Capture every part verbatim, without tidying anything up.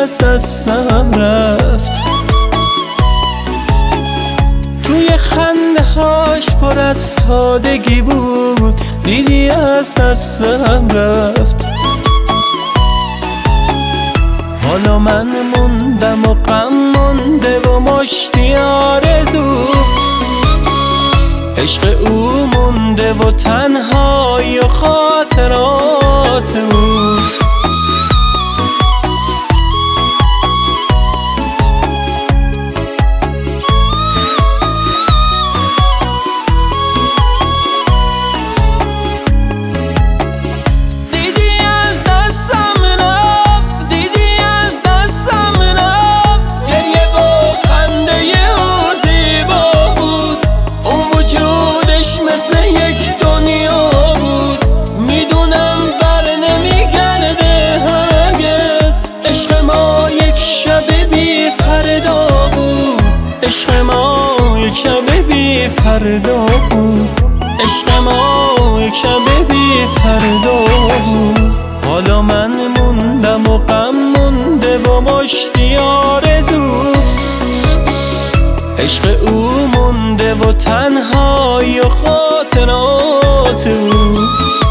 از دستم رفت، توی خنده هاش پر از سادگی بود، دیدی از دستم رفت. حالا من موندم و غم مونده و مشتی آرزو، عشق او مونده و تنهایی و خاطرات او. عشق ما یک شب بی فردا بود، عشق ما یک شب بی فردا بود. حالا من موندم و غم مونده و مشتی آرزو، عشق او مونده و تنهایی و خاطرات او.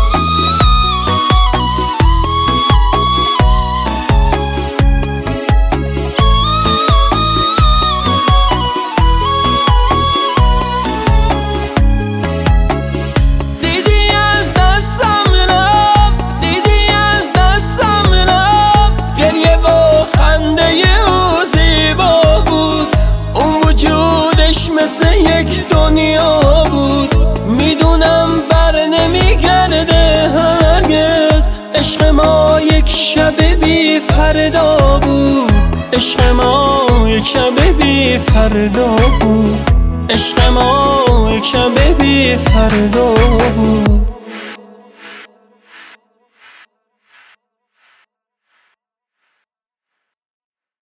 مثل یک دنیا بود، میدونم بر نمیگرده هرگز. عشق ما یک شب بی فردا بود، عشق ما یک شب بی فردا بود، عشق ما یک شب بی فردا بود.